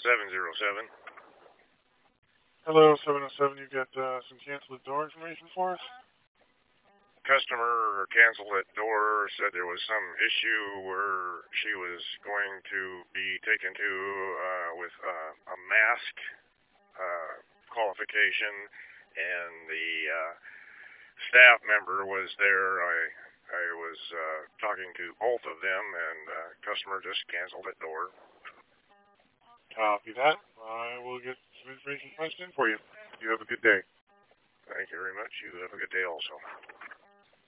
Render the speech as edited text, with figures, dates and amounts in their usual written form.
707. Hello, 707. You got some canceled door information for us? Customer canceled that door, said there was some issue where she was going to be taken to with a mask qualification, and the staff member was there. I was talking to both of them, and customer just canceled that door. Copy that. I will get some information pressed in for you. You have a good day. Thank you very much. You have a good day also.